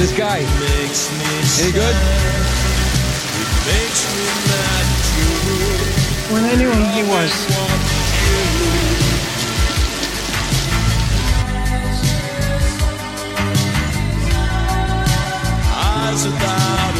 this guy? Any good? When I knew who he was. Eyes without